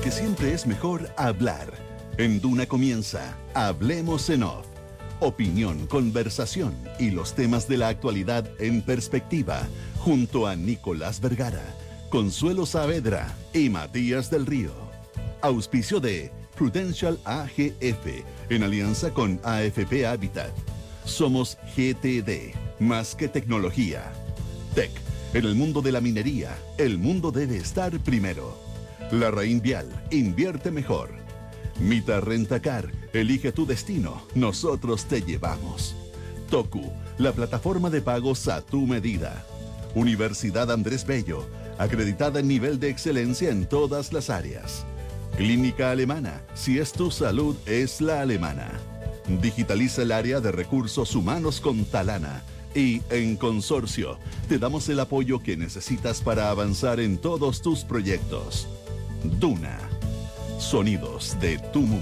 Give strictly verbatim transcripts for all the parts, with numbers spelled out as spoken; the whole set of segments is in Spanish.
porque siempre es mejor hablar. En Duna comienza Hablemos en Off. Opinión, conversación y los temas de la actualidad en perspectiva, junto a Nicolás Vergara, Consuelo Saavedra y Matías del Río. Auspicio de Prudential A G F, en alianza con A F P Habitat. Somos G T D, más que tecnología. Tech, en el mundo de la minería, el mundo debe estar primero. Larraín Vial, invierte mejor. Mita Rentacar, elige tu destino, nosotros te llevamos. Toku, la plataforma de pagos a tu medida. Universidad Andrés Bello, acreditada en nivel de excelencia en todas las áreas. Clínica Alemana, si es tu salud, es la alemana. Digitaliza el área de recursos humanos con Talana. Y en Consorcio, te damos el apoyo que necesitas para avanzar en todos tus proyectos. Duna. Sonidos de tu mundo.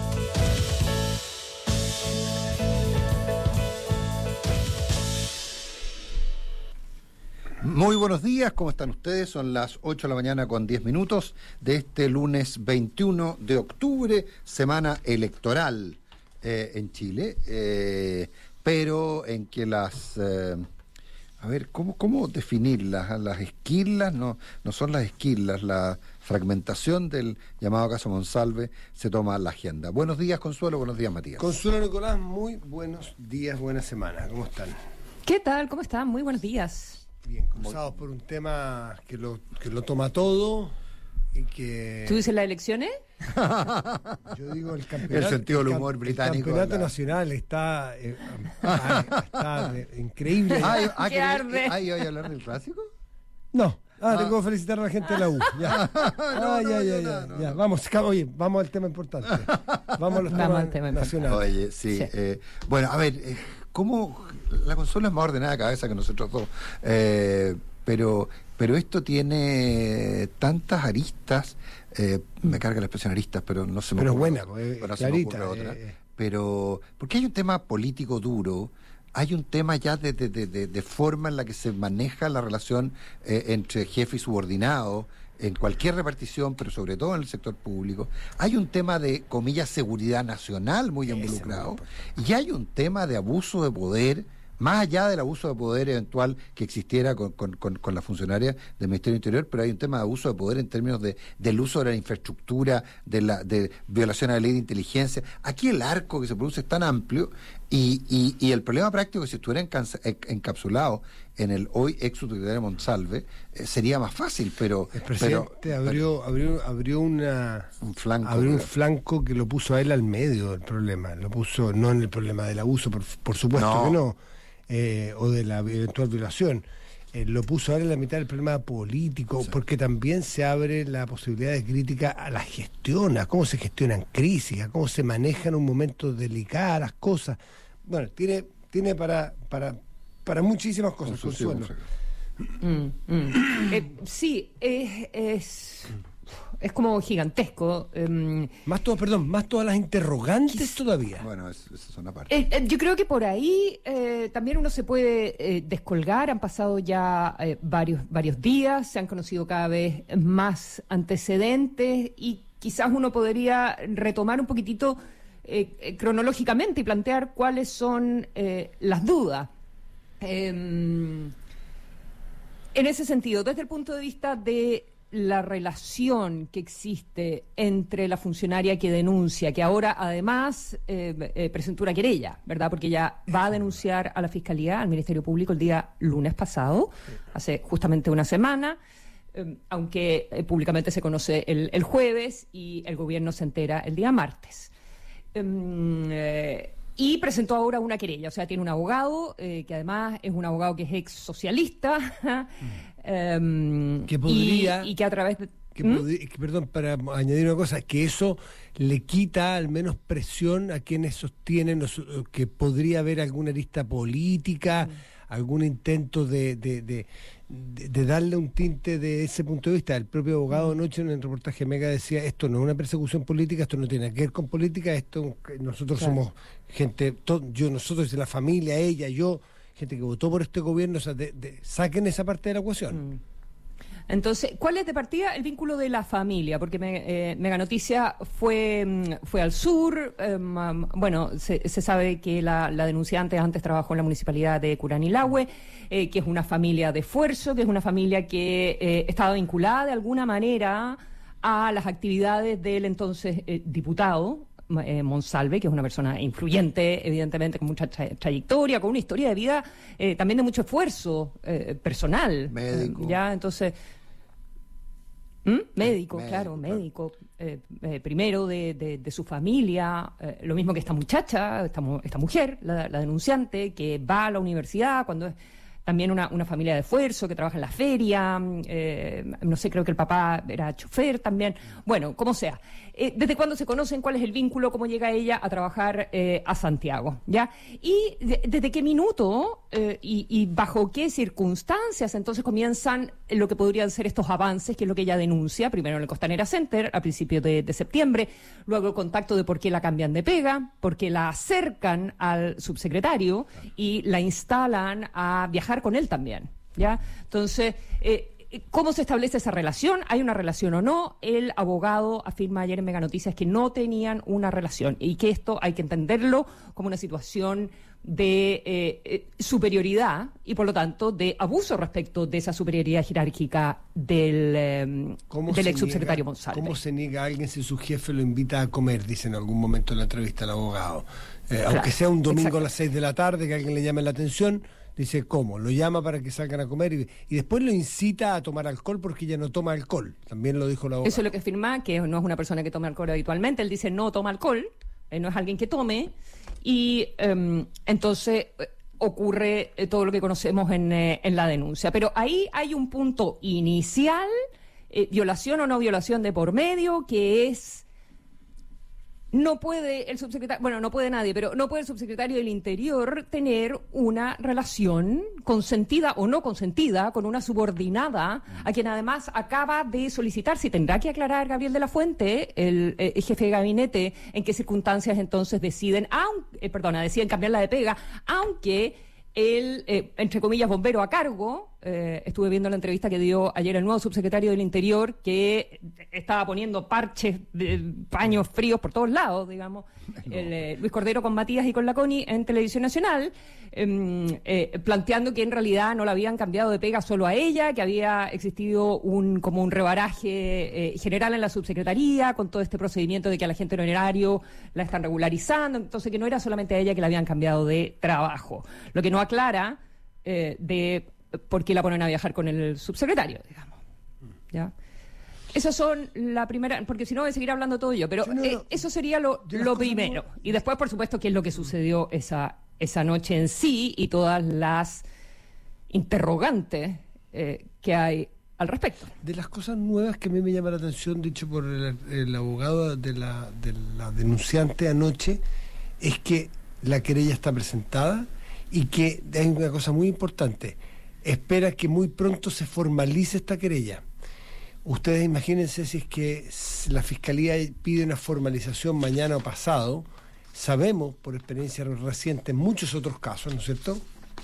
Muy buenos días, ¿cómo están ustedes? Son las ocho de la mañana con diez minutos de este lunes veintiuno de octubre, semana electoral eh, en Chile, eh, pero en que las... Eh, a ver, ¿cómo, cómo definirlas? Las esquirlas no, no son las esquirlas, la fragmentación del llamado caso Monsalve se toma la agenda. Buenos días, Consuelo, buenos días, Matías. Consuelo, Nicolás, muy buenos días, buena semana, ¿cómo están? ¿Qué tal? ¿Cómo están? Muy buenos días. Bien, cruzados por un tema que lo, que lo toma todo y que... ¿Tú dices las elecciones? Yo digo el campeonato... El sentido del humor el británico. El campeonato la... nacional está, eh, está de, increíble. Ay, ah, ¡Qué arde! ¿Ay, voy a hablar del clásico? No. Ah, Ah. tengo que felicitar a la gente de la U. Ya. no, ah, no, ya, no, ya, no, ya, no, ya. no. Vamos, oye, vamos al tema importante. Vamos a los Vamos temas al tema nacionales. Oye, sí. Sí. Eh, bueno, a ver, eh, ¿cómo la Consuelo es más ordenada de cabeza que nosotros dos? Eh, pero, pero esto tiene tantas aristas, eh, me carga la expresión aristas, pero no se me Pero ocurre, buena, pues, bueno, se me ocurre clarita, otra. eh. Pero, porque hay un tema político duro, hay un tema ya de, de, de, de, de forma en la que se maneja la relación eh, entre jefe y subordinado, en cualquier repartición, pero sobre todo en el sector público. Hay un tema de, comillas, seguridad nacional muy Ese involucrado, muy y hay un tema de abuso de poder, más allá del abuso de poder eventual que existiera con, con, con, con la funcionaria del Ministerio del Interior, pero hay un tema de abuso de poder en términos de, del uso de la infraestructura, de la de violación a la ley de inteligencia. Aquí el arco que se produce es tan amplio y, y, y el problema práctico, si estuviera encansa, encapsulado en el hoy ex subsecretario Monsalve, eh, sería más fácil, pero... El presidente pero, abrió, abrió, abrió una... un flanco. Abrió un pero, flanco que lo puso a él al medio del problema. Lo puso no en el problema del abuso, por, por supuesto No. que no. Eh, o de la eventual violación, eh, lo puso ahora en la mitad del problema político, sí. Porque también se abre la posibilidad de crítica a la gestión, a cómo se gestionan crisis, a cómo se manejan un momento delicado las cosas. Bueno, tiene tiene para para para muchísimas cosas, Consuelo. Mm, mm. Eh, sí, es, es, es como gigantesco. Um, más todo, perdón, más todas las interrogantes todavía. Bueno, es, esa es una parte. eh, eh, yo creo que por ahí eh, también uno se puede eh, descolgar. Han pasado ya eh, varios, varios días, se han conocido cada vez más antecedentes y quizás uno podría retomar un poquitito eh, eh, cronológicamente y plantear cuáles son eh, las dudas. Eh, En ese sentido, desde el punto de vista de la relación que existe entre la funcionaria que denuncia, que ahora además eh, eh, presentó una querella, ¿verdad? Porque ella va a denunciar a la Fiscalía, al Ministerio Público, el día lunes pasado, hace justamente una semana, eh, aunque eh, públicamente se conoce el, el jueves y el gobierno se entera el día martes. Eh, Y presentó ahora una querella, o sea, tiene un abogado, eh, que además es un abogado que es ex socialista, um, que podría... Y, y que a través de... Que, ¿Mm? podría, que, perdón, para añadir una cosa, que eso le quita al menos presión a quienes sostienen que podría haber alguna arista política, mm. algún intento de, de, de, de, de darle un tinte de ese punto de vista. El propio abogado anoche en el reportaje Mega decía, esto no es una persecución política, esto no tiene que ver con política, esto nosotros claro. somos gente, todo, yo, nosotros de la familia, ella, yo, gente que votó por este gobierno, o sea, de, de, saquen esa parte de la ecuación. Mm. Entonces, ¿cuál es de partida el vínculo de la familia? Porque me, eh, Mega Noticia fue, fue al sur, eh, bueno, se, se sabe que la, la denunciante antes trabajó en la municipalidad de Curanilahue, eh, que es una familia de esfuerzo, que es una familia que eh, estaba vinculada de alguna manera a las actividades del entonces eh, diputado, Eh, Monsalve, que es una persona influyente, evidentemente con mucha tra trayectoria, con una historia de vida eh, también de mucho esfuerzo eh, personal. Médico. Eh, ya, entonces... ¿Mm? Médico, Médico, claro, claro. médico. Eh, eh, primero de, de, de su familia, eh, lo mismo que esta muchacha, esta, mu esta mujer, la, la denunciante, que va a la universidad cuando es también una, una familia de esfuerzo, que trabaja en la feria, eh, no sé, creo que el papá era chofer también. Bueno, como sea. Eh, ¿Desde cuándo se conocen? ¿Cuál es el vínculo? ¿Cómo llega ella a trabajar eh, a Santiago? ¿Ya? Y de, desde qué minuto eh, y, y bajo qué circunstancias entonces comienzan lo que podrían ser estos avances, que es lo que ella denuncia, primero en el Costanera Center, a principios de, de septiembre, luego el contacto de por qué la cambian de pega, por qué la acercan al subsecretario y la instalan a viajar con él también, ¿ya? Entonces, eh, ¿cómo se establece esa relación? ¿Hay una relación o no? El abogado afirma ayer en Mega Noticias que no tenían una relación y que esto hay que entenderlo como una situación de eh, eh, superioridad y, por lo tanto, de abuso respecto de esa superioridad jerárquica del, eh, del ex subsecretario Monsalve. ¿Cómo se niega a alguien si su jefe lo invita a comer? Dice en algún momento en la entrevista al abogado. Eh, Claro, aunque sea un domingo exacto. a las seis de la tarde, que alguien le llame la atención, dice ¿cómo? Lo llama para que salgan a comer y, y después lo incita a tomar alcohol porque ella no toma alcohol. También lo dijo la abogada. Eso es lo que afirma, que no es una persona que tome alcohol habitualmente. Él dice no toma alcohol, eh, no es alguien que tome. Y eh, entonces eh, ocurre eh, todo lo que conocemos en, eh, en la denuncia. Pero ahí hay un punto inicial, eh, violación o no violación de por medio, que es... No puede el subsecretario, bueno, no puede nadie, pero no puede el subsecretario del Interior tener una relación consentida o no consentida con una subordinada a quien además acaba de solicitar, si tendrá que aclarar Gabriel de la Fuente, el, eh, el jefe de gabinete, en qué circunstancias entonces deciden, aunque, eh, perdona, deciden cambiarla de pega, aunque el, eh, entre comillas, bombero a cargo, eh, estuve viendo la entrevista que dio ayer el nuevo subsecretario del Interior, que estaba poniendo parches, de paños fríos por todos lados, digamos, no. el, eh, Luis Cordero con Matías y con la Connie en Televisión Nacional, eh, eh, planteando que en realidad no la habían cambiado de pega solo a ella, que había existido un como un rebaraje eh, general en la subsecretaría, con todo este procedimiento de que a la gente en horario la están regularizando, entonces que no era solamente a ella que la habían cambiado de trabajo. Lo que no aclara eh, de por qué la ponen a viajar con el subsecretario, digamos. ¿Ya? Esas son la primera, porque si no voy a seguir hablando todo yo, pero Sí, no, no. eh, eso sería lo, lo primero. muy... Y después, por supuesto, qué es lo que sucedió esa, esa noche en sí y todas las interrogantes eh, que hay al respecto. De las cosas nuevas que a mí me llama la atención, dicho por el, el abogado de la, de la denunciante anoche, es que la querella está presentada y que hay una cosa muy importante, espera que muy pronto se formalice esta querella. Ustedes imagínense si es que la Fiscalía pide una formalización mañana o pasado. Sabemos, por experiencia reciente, en muchos otros casos, ¿no es cierto?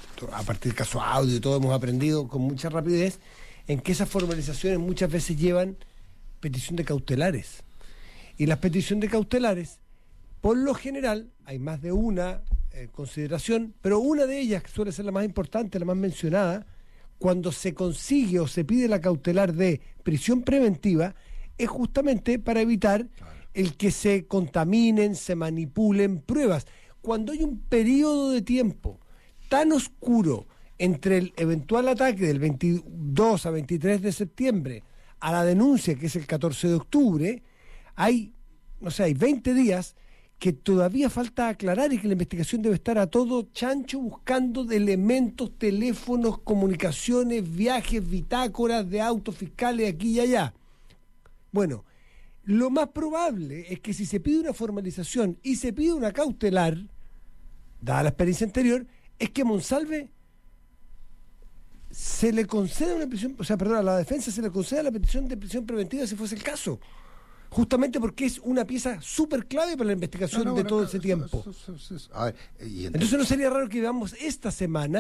A partir del caso audio y todo hemos aprendido con mucha rapidez, en que esas formalizaciones muchas veces llevan petición de cautelares. Y las peticiones de cautelares, por lo general, hay más de una eh, consideración, pero una de ellas, que suele ser la más importante, la más mencionada, cuando se consigue o se pide la cautelar de prisión preventiva, es justamente para evitar claro. el que se contaminen, se manipulen pruebas. Cuando hay un periodo de tiempo tan oscuro entre el eventual ataque del veintidós a veintitrés de septiembre a la denuncia, que es el catorce de octubre, hay, no sé, hay veinte días que todavía falta aclarar y que la investigación debe estar a todo chancho buscando de elementos, teléfonos, comunicaciones, viajes, bitácoras de autos fiscales aquí y allá. Bueno, lo más probable es que si se pide una formalización y se pide una cautelar, dada la experiencia anterior, es que a Monsalve se le conceda una prisión, o sea, perdón, a la defensa se le conceda la petición de prisión preventiva si fuese el caso. Justamente porque es una pieza súper clave para la investigación no, no, de bueno, todo ese eso, tiempo. Eso, eso, eso, eso. A ver, y entonces, entonces no sería raro que veamos esta semana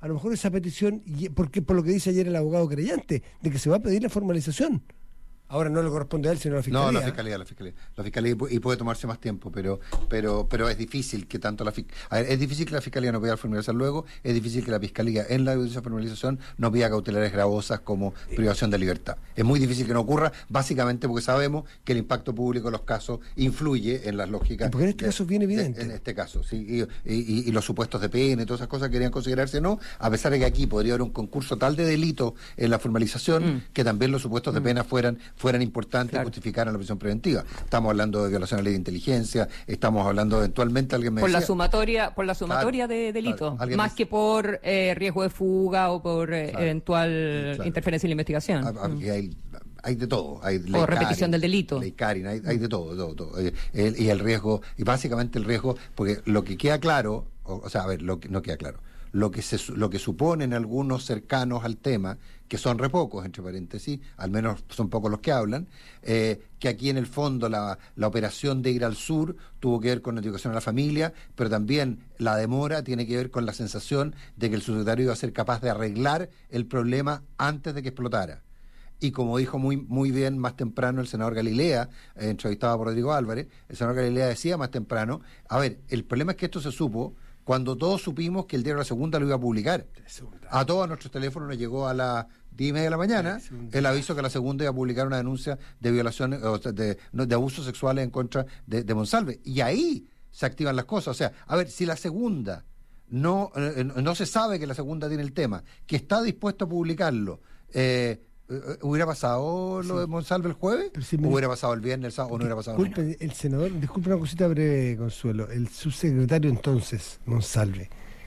a lo mejor esa petición, y porque por lo que dice ayer el abogado creyente, de que se va a pedir la formalización. Ahora no le corresponde a él, sino a la Fiscalía. No, la Fiscalía, la Fiscalía. La Fiscalía y puede tomarse más tiempo, pero pero pero es difícil que tanto la Fiscalía... A ver, es difícil que la Fiscalía no pida formalización luego, es difícil que la Fiscalía en la audiencia de formalización no pida cautelares gravosas como privación de libertad. Es muy difícil que no ocurra, básicamente porque sabemos que el impacto público de los casos influye en las lógicas... Porque en este de, caso es bien evidente. De, en este caso, sí. Y, y, y los supuestos de pena y todas esas cosas querían considerarse, no, a pesar de que aquí podría haber un concurso tal de delito en la formalización, mm. que también los supuestos de pena fueran, fueran importantes, claro, justificaran la prisión preventiva. Estamos hablando de violación a la ley de inteligencia, estamos hablando eventualmente, alguien me por decía, la sumatoria por la sumatoria claro, de delitos, claro, más me... que por eh, riesgo de fuga o por eh, claro, eventual claro, interferencia en la investigación. A, a, mm. hay, hay de todo. Hay ley o repetición Karin, del delito. Ley Karin, hay, hay de todo, todo, todo. Eh, el, y el riesgo, y básicamente el riesgo, porque lo que queda claro, o, o sea, a ver, lo que no queda claro, lo que se lo que suponen algunos cercanos al tema, que son re pocos, entre paréntesis, al menos son pocos los que hablan, eh, que aquí en el fondo la, la operación de ir al sur tuvo que ver con la educación a la familia, pero también la demora tiene que ver con la sensación de que el subsecretario iba a ser capaz de arreglar el problema antes de que explotara. Y como dijo muy muy bien más temprano el senador Galilea, eh, entrevistado por Rodrigo Álvarez, el senador Galilea decía más temprano, a ver, el problema es que esto se supo cuando todos supimos que el diario La Segunda lo iba a publicar. A todos nuestros teléfonos nos llegó a las diez y media de la mañana el aviso que La Segunda iba a publicar una denuncia de violación, o de, de abusos sexuales en contra de, de Monsalve. Y ahí se activan las cosas. O sea, a ver, si La Segunda no, eh, no se sabe que La Segunda tiene el tema, que está dispuesto a publicarlo, eh, ¿hubiera pasado lo sí. de Monsalve el jueves? Si me... ¿Hubiera pasado el viernes o no hubiera pasado disculpe, nunca? El senador, disculpe una cosita breve, Consuelo. El subsecretario entonces, Monsalve,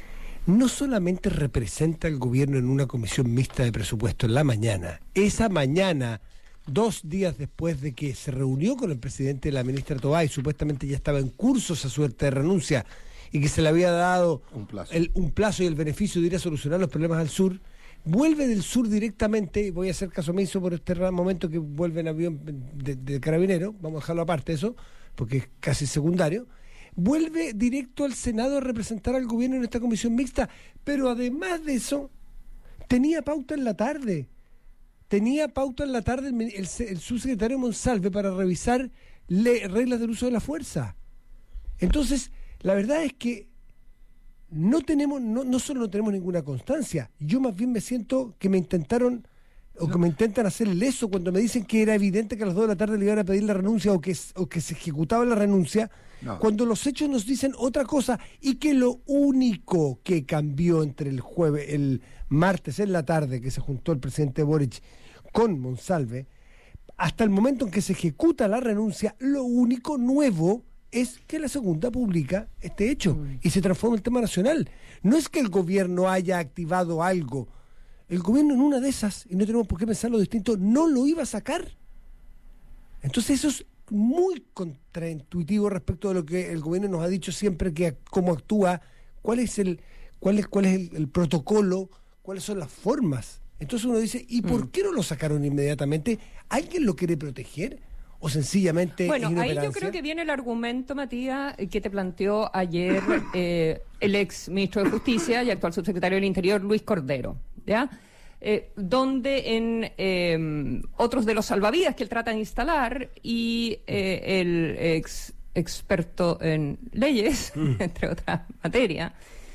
no solamente representa al gobierno en una comisión mixta de presupuesto en la mañana, esa mañana, dos días después de que se reunió con el presidente de la ministra Tobá y supuestamente ya estaba en curso esa suerte de renuncia y que se le había dado un plazo, el, un plazo y el beneficio de ir a solucionar los problemas al sur, vuelve del sur directamente, y voy a hacer caso omiso por este momento que vuelve en avión de, de carabinero, vamos a dejarlo aparte eso, porque es casi secundario, vuelve directo al Senado a representar al gobierno en esta comisión mixta, pero además de eso, tenía pauta en la tarde, tenía pauta en la tarde el, el, el subsecretario Monsalve para revisar le, reglas del uso de la fuerza. Entonces, la verdad es que no tenemos, no, no solo no tenemos ninguna constancia, yo más bien me siento que me intentaron o no. que me intentan hacer leso cuando me dicen que era evidente que a las dos de la tarde le iban a pedir la renuncia o que, o que se ejecutaba la renuncia, no. cuando los hechos nos dicen otra cosa y que lo único que cambió entre el jueves, el martes en la tarde que se juntó el presidente Boric con Monsalve, hasta el momento en que se ejecuta la renuncia, lo único nuevo es que La Segunda publica este hecho mm. y se transforma en tema nacional. No es que el gobierno haya activado algo. El gobierno en una de esas, y no tenemos por qué pensarlo distinto, no lo iba a sacar. Entonces eso es muy contraintuitivo respecto de lo que el gobierno nos ha dicho siempre, que cómo actúa, cuál es el, cuál es, cuál es el, el protocolo, cuáles son las formas. Entonces uno dice, ¿y por mm. qué no lo sacaron inmediatamente? ¿Alguien lo quiere proteger? ¿O sencillamente bueno, ahí yo creo que viene el argumento, Matías, que te planteó ayer eh, el ex ministro de Justicia y actual subsecretario del Interior, Luis Cordero, ¿ya? Eh, donde en eh, otros de los salvavidas que él trata de instalar y eh, el ex experto en leyes, mm. entre otras materias,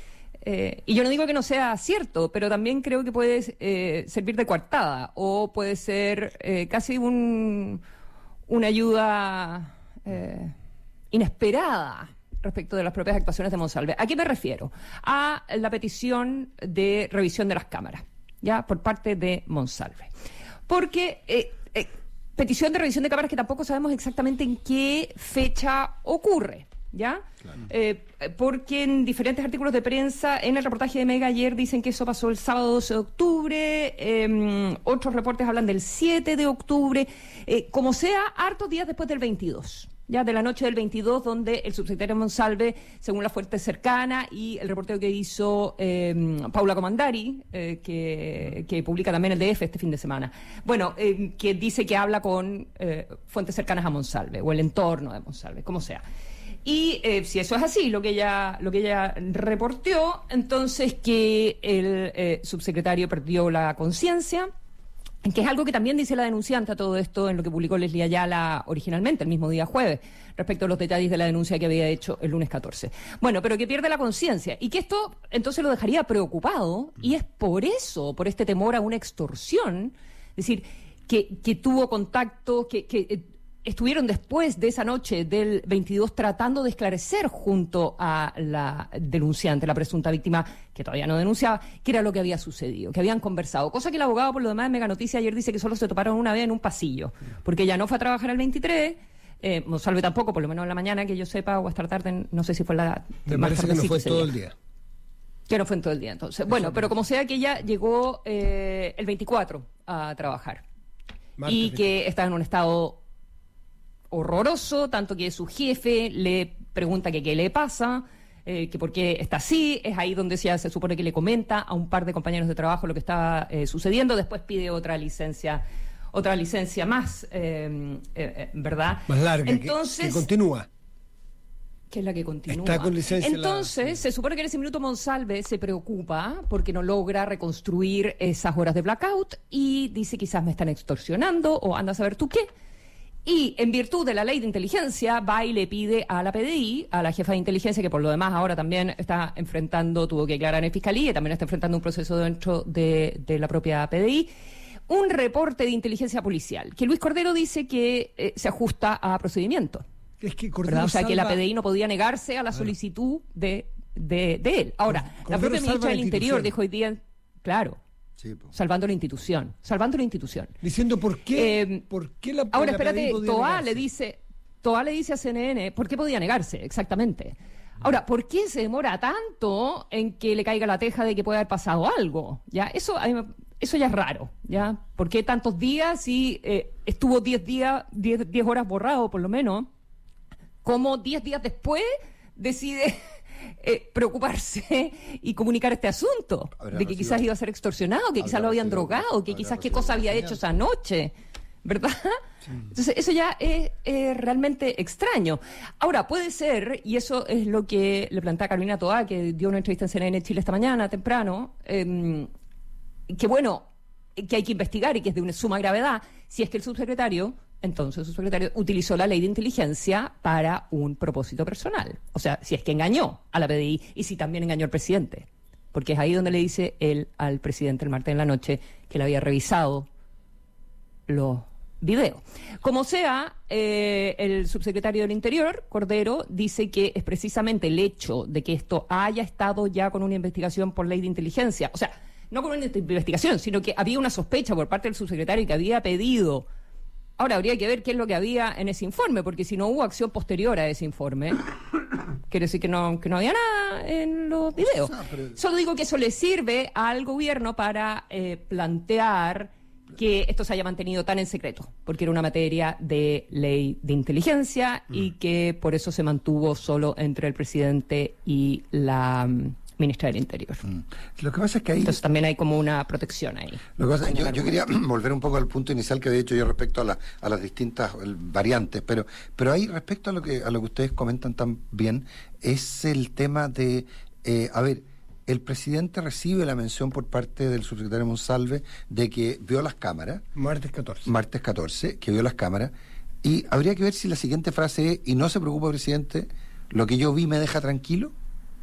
eh, y yo no digo que no sea cierto, pero también creo que puede eh, servir de coartada o puede ser eh, casi un... una ayuda eh, inesperada respecto de las propias actuaciones de Monsalve. ¿A qué me refiero? A la petición de revisión de las cámaras, ya por parte de Monsalve. Porque eh, eh, petición de revisión de cámaras que tampoco sabemos exactamente en qué fecha ocurre, ¿ya? Claro. Eh, porque en diferentes artículos de prensa, en el reportaje de Mega ayer dicen que eso pasó el sábado doce de octubre, eh, otros reportes hablan del siete de octubre, eh, como sea, hartos días después del veintidós, ya de la noche del veintidós, donde el subsecretario Monsalve, según la fuente cercana y el reporteo que hizo eh, Paula Comandari, eh, que, que publica también el D F este fin de semana, bueno, eh, que dice que habla con eh, fuentes cercanas a Monsalve, o el entorno de Monsalve, como sea. Y eh, si eso es así, lo que ella lo que ella reportó, entonces que el eh, subsecretario perdió la conciencia, que es algo que también dice la denunciante a todo esto en lo que publicó Leslie Ayala originalmente, el mismo día jueves, respecto a los detalles de la denuncia que había hecho el lunes catorce. Bueno, pero que pierde la conciencia y que esto entonces lo dejaría preocupado, y es por eso, por este temor a una extorsión, es decir, que, que tuvo contacto, que... que eh, estuvieron después de esa noche del veintidós tratando de esclarecer junto a la denunciante, la presunta víctima, que todavía no denunciaba, qué era lo que había sucedido, que habían conversado. Cosa que el abogado, por lo demás, de Mega Noticia ayer dice que solo se toparon una vez en un pasillo, porque ella no fue a trabajar el veintitrés, eh, Monsalve tampoco, por lo menos en la mañana, que yo sepa, o hasta tarde, no sé si fue la... Me parece que no fue todo el día. Que no fue en todo el día, entonces. Bueno, pero como sea que ella llegó eh, el veinticuatro a trabajar. Martes, y que está en un estado horroroso, tanto que su jefe le pregunta que qué le pasa, eh, que por qué está así. Es ahí donde ya se supone que le comenta a un par de compañeros de trabajo lo que estaba eh, sucediendo. Después pide otra licencia, otra licencia más, eh, eh, ¿verdad? Más larga, entonces, que, que continúa. Que es la que continúa. Está con licencia. Entonces, la... se supone que en ese minuto Monsalve se preocupa porque no logra reconstruir esas horas de blackout y dice quizás me están extorsionando o anda a saber tú qué. Y en virtud de la ley de inteligencia va y le pide a la P D I, a la jefa de inteligencia, que por lo demás ahora también está enfrentando, tuvo que declarar en fiscalía y también está enfrentando un proceso dentro de, de la propia P D I, un reporte de inteligencia policial, que Luis Cordero dice que eh, se ajusta a procedimiento. Es que Cordero o sea, salva... que la P D I no podía negarse a la solicitud de, de, de él. Ahora, Cordero la propia ministra del Interior dijo hoy día, claro, sí, salvando la institución, salvando la institución. Diciendo por qué, eh, por qué la ahora la espérate, Toá le dice, Toá le dice a C N N, ¿por qué podía negarse? Exactamente. Ahora, ¿por qué se demora tanto en que le caiga la teja de que puede haber pasado algo? Ya, eso a mí me, eso ya es raro, ¿ya? ¿Por qué tantos días si eh, estuvo diez días, diez horas borrado por lo menos? ¿Cómo diez días después decide eh, preocuparse y comunicar este asunto? De que quizás iba a ser extorsionado, que quizás lo habían drogado, que quizás qué cosa había hecho esa noche, ¿verdad? Sí. Entonces, eso ya es, es realmente extraño. Ahora, puede ser, y eso es lo que le plantea Carolina Toá, que dio una entrevista en C N N Chile esta mañana, temprano, eh, que bueno, que hay que investigar y que es de una suma gravedad, si es que el subsecretario... Entonces su secretario utilizó la ley de inteligencia para un propósito personal. O sea, si es que engañó a la P D I y si también engañó al presidente. Porque es ahí donde le dice él al presidente el martes en la noche que le había revisado los videos. Como sea, eh, el subsecretario del Interior, Cordero, dice que es precisamente el hecho de que esto haya estado ya con una investigación por ley de inteligencia. O sea, no con una investigación, sino que había una sospecha por parte del subsecretario que había pedido... Ahora habría que ver qué es lo que había en ese informe, porque si no hubo acción posterior a ese informe, quiere decir que no, que no había nada en los videos. Solo digo que eso le sirve al gobierno para eh, plantear que esto se haya mantenido tan en secreto, porque era una materia de ley de inteligencia y que por eso se mantuvo solo entre el presidente y la... ministra del Interior. Mm. Lo que pasa es que ahí... Entonces también hay como una protección ahí. Lo que pasa, yo, yo quería volver un poco al punto inicial que había dicho yo respecto a, la, a las distintas variantes, pero pero ahí respecto a lo que a lo que ustedes comentan tan bien, es el tema de, eh, a ver, el presidente recibe la mención por parte del subsecretario Monsalve de que vio las cámaras. Martes catorce. Martes catorce, que vio las cámaras, y habría que ver si la siguiente frase es, y no se preocupe, presidente, lo que yo vi me deja tranquilo.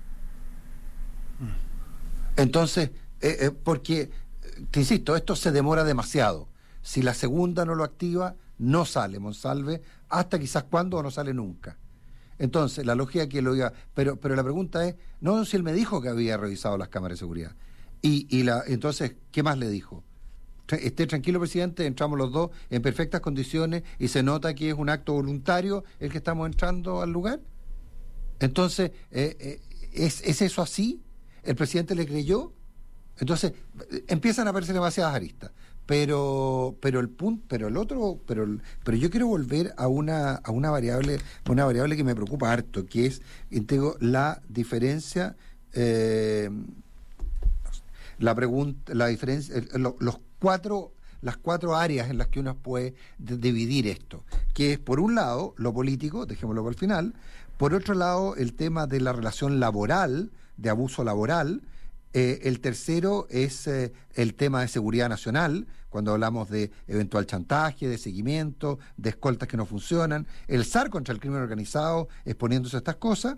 Entonces, eh, eh, porque, te insisto, esto se demora demasiado. Si la segunda no lo activa, no sale Monsalve, hasta quizás cuándo o no sale nunca. Entonces, la lógica que lo diga, pero, pero la pregunta es, no si él me dijo que había revisado las cámaras de seguridad. Y, y la, entonces, ¿qué más le dijo? Esté tranquilo, presidente, entramos los dos en perfectas condiciones y se nota que es un acto voluntario el que estamos entrando al lugar. Entonces, eh, eh, ¿es, ¿es eso así? ¿El presidente le creyó? Entonces empiezan a aparecer demasiadas aristas, pero pero el punto, pero el otro, pero el, pero yo quiero volver a una a una variable, una variable que me preocupa harto, que es, digo, la diferencia, eh, la pregunta, la diferencia, los cuatro las cuatro áreas en las que uno puede dividir esto, que es, por un lado, lo político, dejémoslo para el final, por otro lado, el tema de la relación laboral, de abuso laboral. Eh, el tercero es eh, el tema de seguridad nacional, cuando hablamos de eventual chantaje, de seguimiento, de escoltas que no funcionan, el S A R contra el crimen organizado, exponiéndose a estas cosas,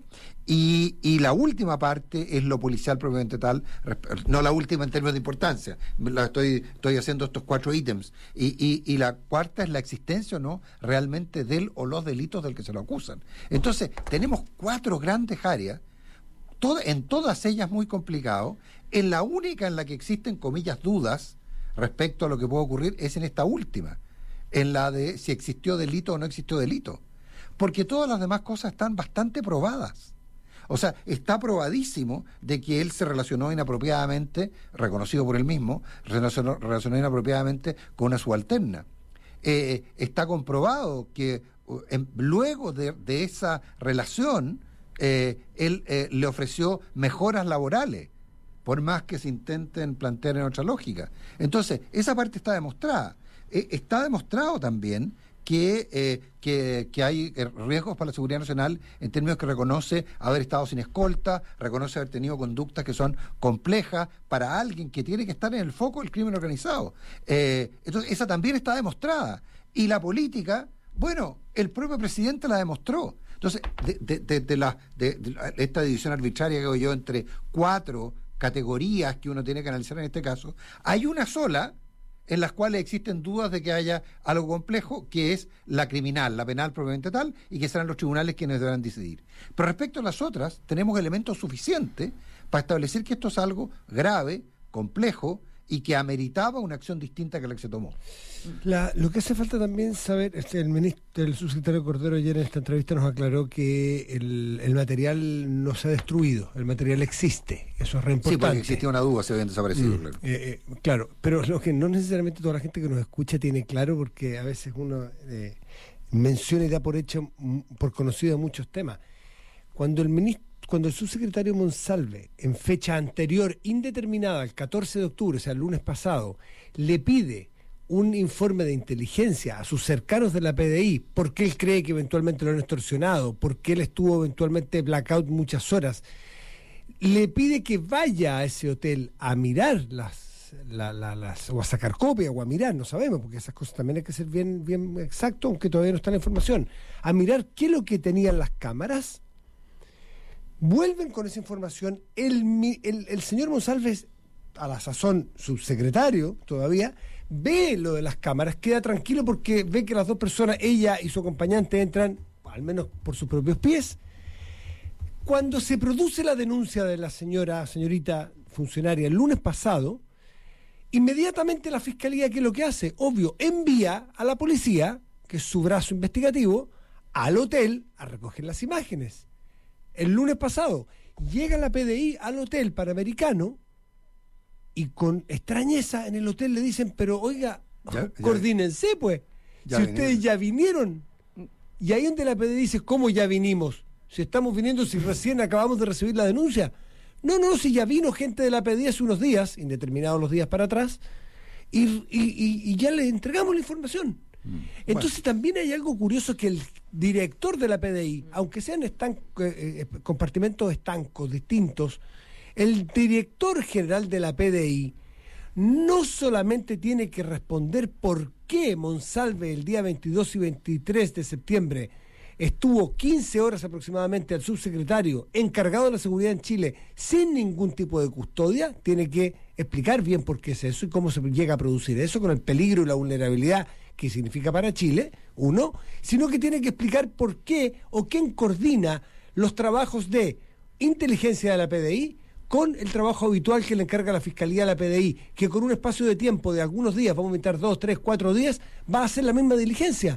y, y la última parte es lo policial propiamente tal, no la última en términos de importancia, la estoy, estoy haciendo estos cuatro ítems, y, y, y la cuarta es la existencia o no realmente del o los delitos del que se lo acusan. Entonces, tenemos cuatro grandes áreas, Todo, en todas ellas muy complicado. En la única en la que existen, comillas, dudas respecto a lo que puede ocurrir es en esta última, en la de si existió delito o no existió delito, porque todas las demás cosas están bastante probadas. O sea, está probadísimo de que él se relacionó inapropiadamente, reconocido por él mismo, relacionó, relacionó inapropiadamente con una subalterna. Eh, está comprobado que eh, luego de, de esa relación, Eh, él eh, le ofreció mejoras laborales, por más que se intenten plantear en otra lógica. Entonces, esa parte está demostrada. Eh, está demostrado también que, eh, que, que hay riesgos para la seguridad nacional en términos que reconoce haber estado sin escolta, reconoce haber tenido conductas que son complejas para alguien que tiene que estar en el foco del crimen organizado. Eh, entonces, esa también está demostrada. Y la política, bueno, el propio presidente la demostró. Entonces, de, de, de, de, la, de, de esta división arbitraria que hago yo entre cuatro categorías que uno tiene que analizar en este caso, hay una sola en las cuales existen dudas de que haya algo complejo, que es la criminal, la penal propiamente tal, y que serán los tribunales quienes deberán decidir. Pero respecto a las otras, tenemos elementos suficientes para establecer que esto es algo grave, complejo, y que ameritaba una acción distinta que la que se tomó. La, lo que hace falta también saber, este, el ministro, el subsecretario Cordero ayer en esta entrevista nos aclaró que el, el material no se ha destruido, el material existe, eso es re importante. Sí, porque existía una duda, se habían desaparecido, mm, claro. Eh, eh, claro, pero lo que no necesariamente toda la gente que nos escucha tiene claro, porque a veces uno eh, menciona y da por hecho, por conocido muchos temas. Cuando el ministro Cuando el subsecretario Monsalve, en fecha anterior, indeterminada, el catorce de octubre, o sea, el lunes pasado, le pide un informe de inteligencia a sus cercanos de la P D I, porque él cree que eventualmente lo han extorsionado, porque él estuvo eventualmente blackout muchas horas, le pide que vaya a ese hotel a mirar las, la, la, las o a sacar copia o a mirar, no sabemos, porque esas cosas también hay que ser bien, bien exacto, aunque todavía no está la información, a mirar qué es lo que tenían las cámaras. Vuelven con esa información, el, el, el señor Monsalve, a la sazón subsecretario todavía, ve lo de las cámaras, queda tranquilo porque ve que las dos personas, ella y su acompañante, entran, al menos por sus propios pies. Cuando se produce la denuncia de la señora, señorita funcionaria el lunes pasado, inmediatamente la fiscalía, ¿qué es lo que hace? Obvio, envía a la policía, que es su brazo investigativo, al hotel a recoger las imágenes. El lunes pasado llega la P D I al hotel Panamericano y con extrañeza en el hotel le dicen, pero oiga, ya, coordínense ya, pues, ya si vinieron. Ustedes ya vinieron. Y ahí donde la P D I dice, ¿cómo ya vinimos? Si estamos viniendo, si recién acabamos de recibir la denuncia. No, no, si ya vino gente de la P D I hace unos días, indeterminados los días para atrás, y, y, y, y ya le entregamos la información. Entonces bueno. También hay algo curioso, que el director de la P D I, aunque sean estanco, eh, compartimentos estancos distintos, el director general de la P D I no solamente tiene que responder por qué Monsalve el día veintidós y veintitrés de septiembre estuvo quince horas aproximadamente al subsecretario encargado de la seguridad en Chile sin ningún tipo de custodia, tiene que explicar bien por qué es eso y cómo se llega a producir eso, con el peligro y la vulnerabilidad que significa para Chile, uno, sino que tiene que explicar por qué o quién coordina los trabajos de inteligencia de la P D I con el trabajo habitual que le encarga la Fiscalía a la P D I, que con un espacio de tiempo de algunos días, vamos a inventar dos, tres, cuatro días, va a hacer la misma diligencia.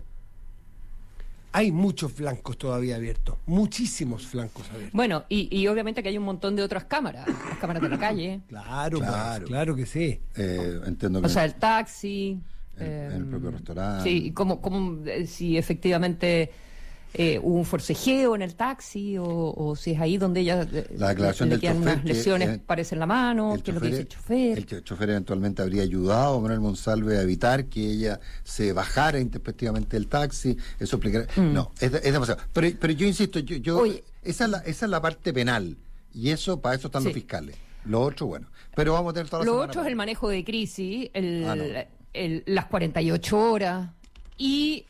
Hay muchos flancos todavía abiertos, muchísimos flancos abiertos. Bueno, y, y obviamente que hay un montón de otras cámaras, las cámaras de la calle. Claro, claro, pues, claro que sí. Eh, entiendo que... O sea, el taxi... En, eh, en el propio restaurante. Sí, y como, como si efectivamente eh, hubo un forcejeo en el taxi o, o si es ahí donde ella la declaración le del quedan chofer, unas lesiones que, eh, parece en la mano, que es lo que dice el chofer. El chofer eventualmente habría ayudado a Manuel Monsalve a evitar que ella se bajara intempestivamente del taxi, eso explicaría. Mm. No, es, es demasiado. Pero, pero yo insisto, yo, yo Oye, esa, es la, esa es la parte penal, y eso, para eso están sí. los fiscales. Lo otro, bueno. Pero vamos a tener toda la Lo semana otro es para... el manejo de crisis, el, ah, no. el, las cuarenta y ocho horas y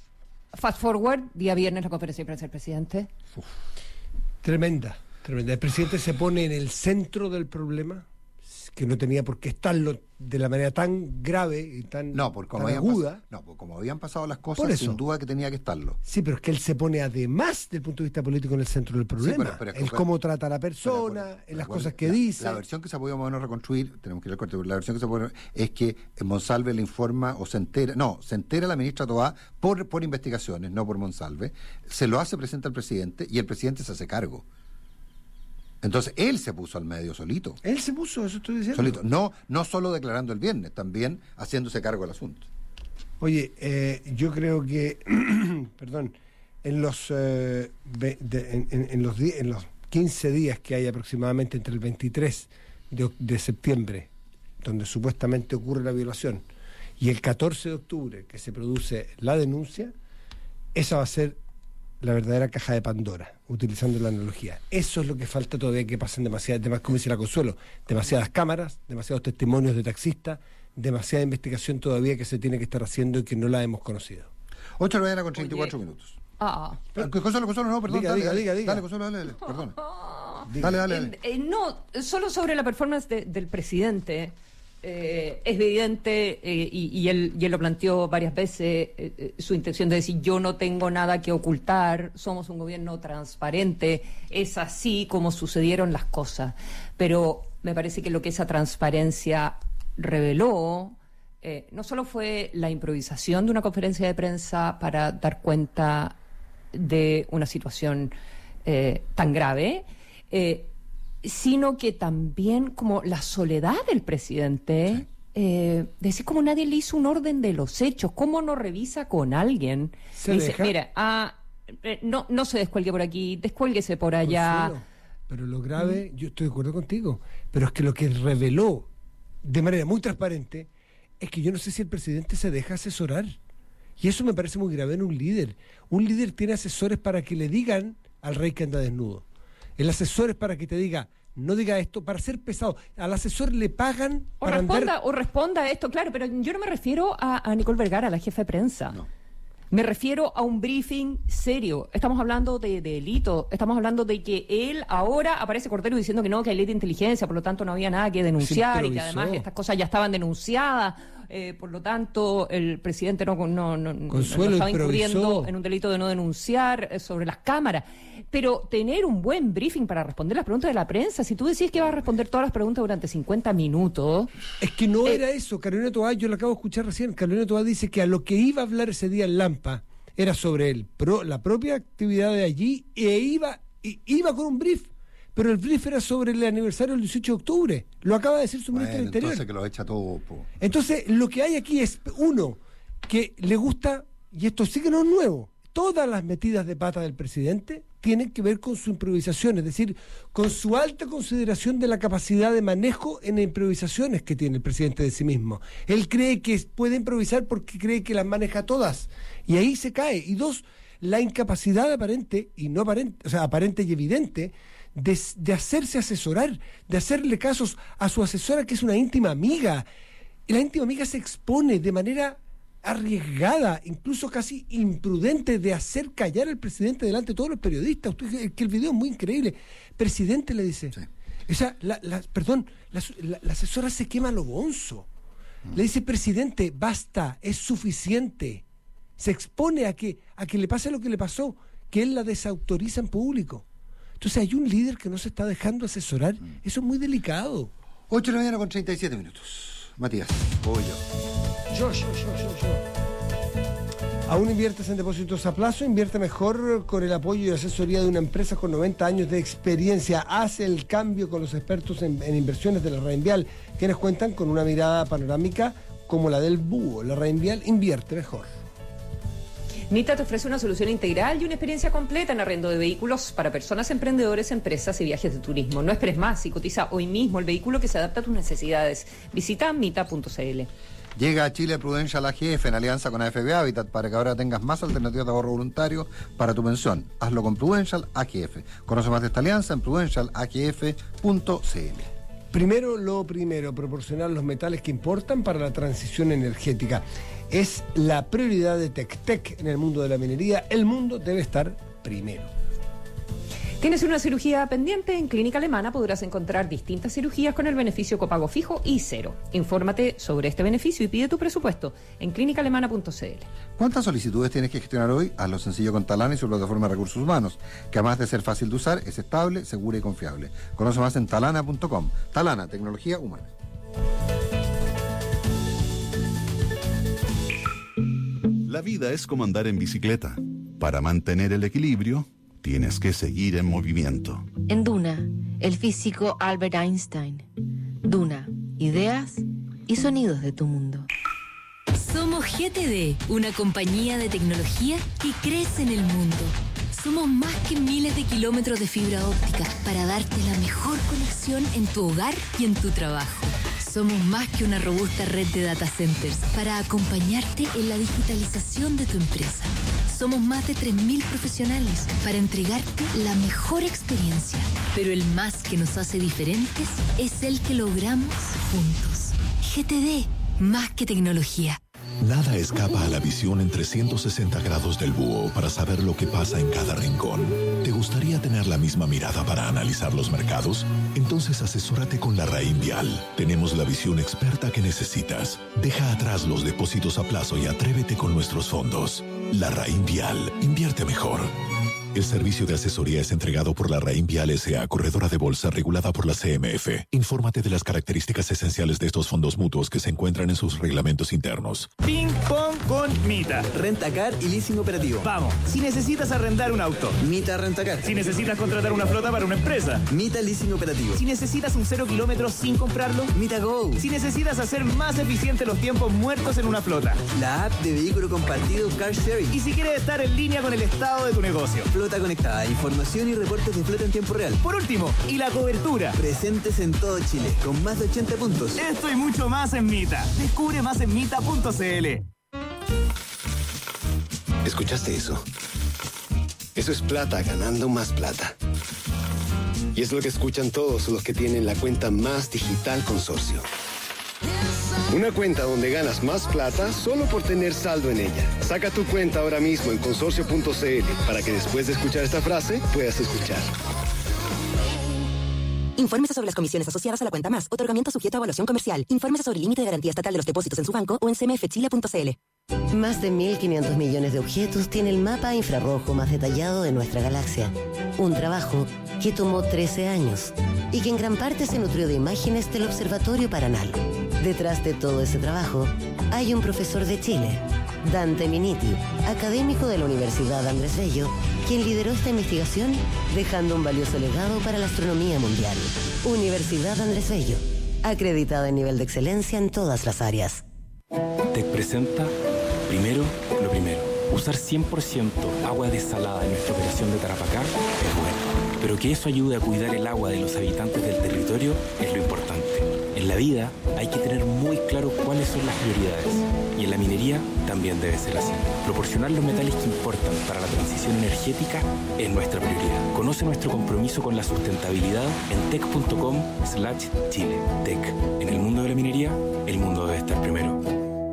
fast forward, día viernes la conferencia de prensa del presidente. Uf. Tremenda, tremenda. El presidente se pone en el centro del problema, que no tenía por qué estarlo de la manera tan grave y tan, no, por como tan aguda. Pas- no, por como habían pasado las cosas, sin duda que tenía que estarlo. Sí, pero es que él se pone además del punto de vista político en el centro del problema. Sí, pero, pero es que, el cómo trata a la persona, pero, pero, en las pero, cosas que la, dice. La versión que se ha podido más o menos reconstruir, tenemos que ir al corte, la versión que se puede es que Monsalve le informa o se entera, no, se entera la ministra Toá por, por investigaciones, no por Monsalve, se lo hace presente al presidente y el presidente se hace cargo. Entonces, él se puso al medio solito. Él se puso, eso estoy diciendo. Solito. No, no solo declarando el viernes, también haciéndose cargo del asunto. Oye, eh, yo creo que, perdón, en los, eh, de, de, en, en, en, los di- en los quince días que hay aproximadamente entre el veintitrés de, de septiembre, donde supuestamente ocurre la violación, y el catorce de octubre, que se produce la denuncia, esa va a ser la verdadera caja de Pandora, utilizando la analogía. Eso es lo que falta todavía, que pasen demasiadas, demás, como dice la Consuelo, demasiadas cámaras, demasiados testimonios de taxistas, demasiada investigación todavía que se tiene que estar haciendo y que no la hemos conocido. ocho de la mañana con treinta y cuatro Oye. minutos. Ah. Consuelo, Consuelo, no, perdón. Diga, dale, diga, dale, diga, diga. Dale, Consuelo, dale, dale, perdón. Diga. Dale, dale, dale. Eh, eh, no, solo sobre la performance de, del presidente. Eh, es evidente, eh, y, y, él, y él lo planteó varias veces, eh, eh, su intención de decir: yo no tengo nada que ocultar, somos un gobierno transparente, es así como sucedieron las cosas. Pero me parece que lo que esa transparencia reveló eh, no solo fue la improvisación de una conferencia de prensa para dar cuenta de una situación eh, tan grave, eh, sino que también como la soledad del presidente, sí. eh, decir como nadie le hizo un orden de los hechos, cómo no revisa con alguien, ¿Se dice, deja? mira, ah, eh, no, no se descuelgue por aquí, descuélguese por allá. Consuelo, pero lo grave, mm. yo estoy de acuerdo contigo, pero es que lo que reveló de manera muy transparente es que yo no sé si el presidente se deja asesorar, y eso me parece muy grave en un líder. Un líder tiene asesores para que le digan al rey que anda desnudo. El asesor es para que te diga, no diga esto, para ser pesado. Al asesor le pagan o para responda, andar... o responda a esto, claro, pero yo no me refiero a, a Nicole Vergara, la jefa de prensa. No. Me refiero a un briefing serio. Estamos hablando de, de delito, estamos hablando de que él ahora aparece Cordero diciendo que no, que hay ley de inteligencia, por lo tanto no había nada que denunciar y que además estas cosas ya estaban denunciadas. Eh, por lo tanto, el presidente no, no, no, Consuelo, no estaba improvisó. incurriendo en un delito de no denunciar eh, sobre las cámaras. Pero tener un buen briefing para responder las preguntas de la prensa, si tú decís que vas a responder todas las preguntas durante cincuenta minutos... Es que no eh, era eso. Carolina Toá, yo lo acabo de escuchar recién, Carolina Toá dice que a lo que iba a hablar ese día en Lampa era sobre el pro, la propia actividad de allí, e iba, e iba con un brief. Pero el brief era sobre el aniversario del dieciocho de octubre. Lo acaba de decir su bueno, ministro del Interior. Entonces que lo echa todo. Po. Entonces, lo que hay aquí es, uno, que le gusta, y esto sí que no es nuevo, todas las metidas de pata del presidente tienen que ver con su improvisación, es decir, con su alta consideración de la capacidad de manejo en improvisaciones que tiene el presidente de sí mismo. Él cree que puede improvisar porque cree que las maneja todas, y ahí se cae. Y dos, la incapacidad aparente, y no aparente, o sea, aparente y evidente, De, de hacerse asesorar, de hacerle casos a su asesora, que es una íntima amiga. Y la íntima amiga se expone de manera arriesgada, incluso casi imprudente, de hacer callar al presidente delante de todos los periodistas. Usted, que el video es muy increíble. Presidente, le dice. Sí. O sea, la, la, perdón, la, la, la asesora se quema lo bonzo. Mm. Le dice, presidente, basta, es suficiente. Se expone a que, a que le pase lo que le pasó, que él la desautoriza en público. Entonces hay un líder que no se está dejando asesorar. Eso es muy delicado. ocho de la mañana con treinta y siete minutos. Matías, voy yo. Yo, yo, yo, yo, yo. ¿Aún inviertes en depósitos a plazo? Invierte mejor con el apoyo y asesoría de una empresa con noventa años de experiencia. Haz el cambio con los expertos en, en inversiones de la Reinvial, quienes cuentan con una mirada panorámica como la del búho. La Reinvial invierte mejor. Mita te ofrece una solución integral y una experiencia completa en arrendo de vehículos para personas, emprendedores, empresas y viajes de turismo. No esperes más y cotiza hoy mismo el vehículo que se adapta a tus necesidades. Visita mita punto c l. Llega a Chile Prudential A G F en alianza con A F B Habitat para que ahora tengas más alternativas de ahorro voluntario para tu pensión. Hazlo con Prudential A G F. Conoce más de esta alianza en prudential a g f punto c l. Primero, lo primero, proporcionar los metales que importan para la transición energética. Es la prioridad de TecTec en el mundo de la minería. El mundo debe estar primero. ¿Tienes una cirugía pendiente? En Clínica Alemana podrás encontrar distintas cirugías con el beneficio copago fijo y cero. Infórmate sobre este beneficio y pide tu presupuesto en clínica alemana punto c l. ¿Cuántas solicitudes tienes que gestionar hoy? Hazlo sencillo con Talana y su plataforma de recursos humanos, que además de ser fácil de usar, es estable, segura y confiable. Conoce más en talana punto com. Talana, tecnología humana. La vida es como andar en bicicleta. Para mantener el equilibrio, tienes que seguir en movimiento. En Duna, el físico Albert Einstein. Duna, ideas y sonidos de tu mundo. Somos G T D, una compañía de tecnología que crece en el mundo. Somos más que miles de kilómetros de fibra óptica para darte la mejor conexión en tu hogar y en tu trabajo. Somos más que una robusta red de data centers para acompañarte en la digitalización de tu empresa. Somos más de tres mil profesionales para entregarte la mejor experiencia. Pero el más que nos hace diferentes es el que logramos juntos. G T D, más que tecnología. Nada escapa a la visión en trescientos sesenta grados del búho para saber lo que pasa en cada rincón. ¿Te gustaría tener la misma mirada para analizar los mercados? Entonces asesórate con la Raín Vial. Tenemos la visión experta que necesitas. Deja atrás los depósitos a plazo y atrévete con nuestros fondos. La Raín Vial. Invierte mejor. El servicio de asesoría es entregado por la Raín Vial S A, corredora de bolsa regulada por la C M F. Infórmate de las características esenciales de estos fondos mutuos que se encuentran en sus reglamentos internos. Ping Pong con Mita. Rentacar y leasing operativo. Vamos, si necesitas arrendar un auto. Mita Rentacar. Si necesitas contratar una flota para una empresa. Mita Leasing Operativo. Si necesitas un cero kilómetros sin comprarlo. Mita Go. Si necesitas hacer más eficientes los tiempos muertos en una flota. La app de vehículo compartido Car Sharing. Y si quieres estar en línea con el estado de tu negocio. Flota conectada, información y reportes de flota en tiempo real. Por último, y la cobertura. Presentes en todo Chile, con más de ochenta puntos. Esto y mucho más en Mita. Descubre más en mita punto c l. ¿Escuchaste eso? Eso es plata ganando más plata. Y es lo que escuchan todos los que tienen la cuenta Más Digital Consorcio. Una cuenta donde ganas más plata solo por tener saldo en ella. Saca tu cuenta ahora mismo en consorcio punto c l para que después de escuchar esta frase puedas escuchar. Infórmese sobre las comisiones asociadas a la cuenta Más. Otorgamiento sujeto a evaluación comercial. Infórmese sobre el límite de garantía estatal de los depósitos en su banco o en c m f chile punto c l. Más de mil quinientos millones de objetos tiene el mapa infrarrojo más detallado de nuestra galaxia. Un trabajo que tomó trece años y que en gran parte se nutrió de imágenes del Observatorio Paranal. Detrás de todo ese trabajo hay un profesor de Chile, Dante Miniti, académico de la Universidad Andrés Bello, quien lideró esta investigación dejando un valioso legado para la astronomía mundial. Universidad Andrés Bello, acreditada en nivel de excelencia en todas las áreas. TEC presenta primero lo primero. Usar cien por ciento agua desalada en nuestra operación de Tarapacá es bueno, pero que eso ayude a cuidar el agua de los habitantes del territorio es lo importante. En la vida hay que tener muy claro cuáles son las prioridades, y en la minería también debe ser así. Proporcionar los metales que importan para la transición energética es nuestra prioridad. Conoce nuestro compromiso con la sustentabilidad en tec punto com slash chile. Tec. En el mundo de la minería, el mundo debe estar primero.